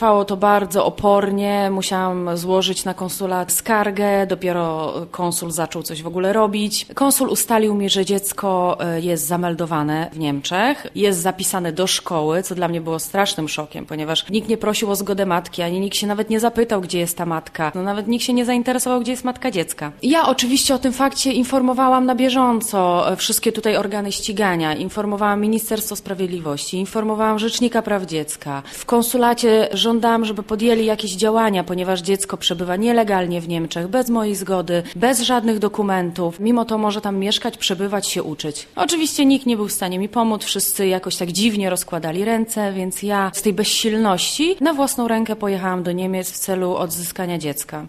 Trwało to bardzo opornie, musiałam złożyć na konsulat skargę, dopiero konsul zaczął coś w ogóle robić. Konsul ustalił mi, że dziecko jest zameldowane w Niemczech, jest zapisane do szkoły, co dla mnie było strasznym szokiem, ponieważ nikt nie prosił o zgodę matki, ani nikt się nawet nie zapytał, gdzie jest ta matka. No nawet nikt się nie zainteresował, gdzie jest matka dziecka. Ja oczywiście o tym fakcie informowałam na bieżąco wszystkie tutaj organy ścigania, informowałam Ministerstwo Sprawiedliwości, informowałam Rzecznika Praw Dziecka. W konsulacie żądałam, żeby podjęli jakieś działania, ponieważ dziecko przebywa nielegalnie w Niemczech, bez mojej zgody, bez żadnych dokumentów. Mimo to może tam mieszkać, przebywać, się uczyć. Oczywiście nikt nie był w stanie mi pomóc, wszyscy jakoś tak dziwnie rozkładali ręce, więc ja z tej bezsilności na własną rękę pojechałam do Niemiec w celu odzyskania dziecka.